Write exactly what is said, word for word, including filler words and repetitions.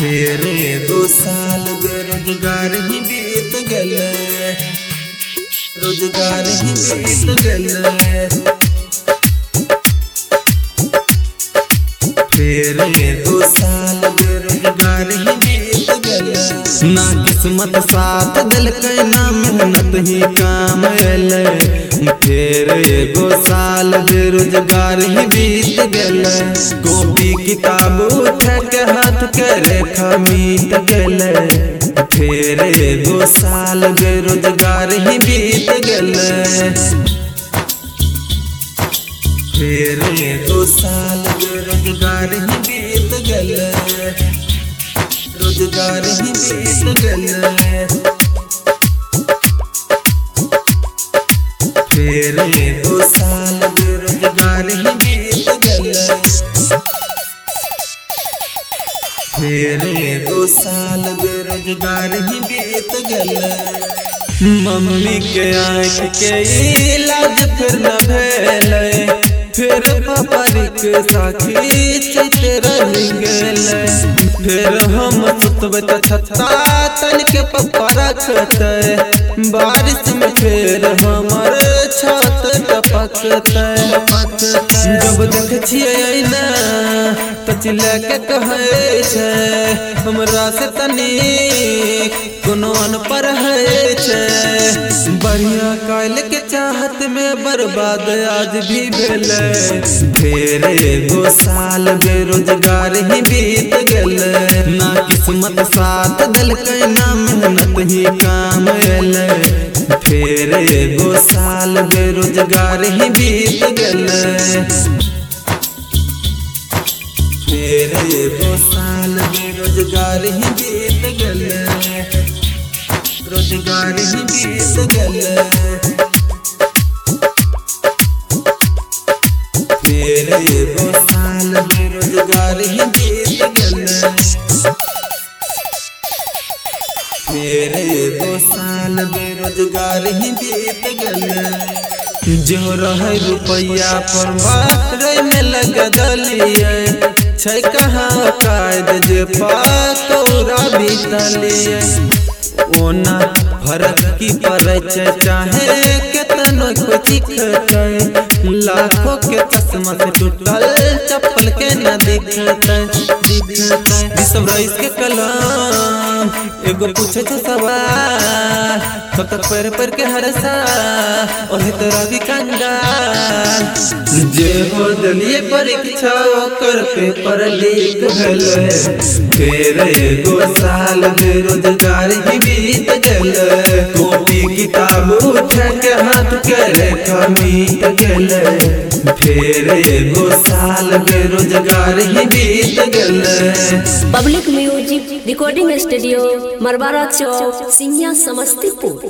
फिर दो साल बेरोजगार ही बीत गल, रोजगार ही बीत गल। फिर दो साल बेरोजगार ही बीत गल। ना किस्मत साथ दिलकै ना मेहनत ही काम अलै। फिर एगो साल बेरोजगार ही बीत गल। कॉपी किताब उठा के हाथ के रेखा मीट गल। फिर एगो साल बेरोजगार ही बीत गल। फिर दो साल बेरोजगार ही बीत गल, रोजगार ही बीत गल। फिर दो साल बेरोजगार ही बीत गल। फिर दो साल बेरोजगार ही बीत गल। मम्मी के आँख के इलाज फिर न भेलै। फिर पापा रिक्शा खींचते रह गेलै। फिर हम सुतबै त छत्ता तन के पप्पा रखतै। बारिश में फिर हमर छत टपकतै। जब देखे छियै ना त चिल्ला के कहै छै हमरा से तनी कोनो अनपढ़ है छै। बढ़िया काल के चाहत में बर्बाद आज भी भेलै। फिर एगो साल बेरोजगार ही बीत गल। ना किस्मत साथ दिलकै ना मेहनत ही काम अलै। फिर एगो साल बेरोजगार ही बीत गल। फिर एगो साल बेरोजगार ही बीत गल, रोजगार ही बीत गल। फिर एगो साल बेरोजगार ही बीत गल। फिर एगो साल बेरोजगार ही बीत गल। जो रहे रुपया पर मारे में लग दलिए छै कहाँ कायद जे पातौरा बीतलिए। ओना फर्क की पड़ै छै चाहे केतनो को चिखतै। लाखों के चश्मा से टूटल चप्पल के न दिखतै दिखतै। विश्व रईस के कलम एगो पूछे छै सवाल कब तक पैर पैर के हरसा ओहे तोरा भी कंगाल। जे हो दलिए परीक्षा ओकर पेपर लीक भेलै। फिर एगो साल बेरोजगार ही बीत गल। कॉपी किताब उठा के हाथ के रेखा मीट गल। फिर एगो साल बेरोजगार ही बीत गल। Public music recording studio Marwara Chowk Singhia Samastipur.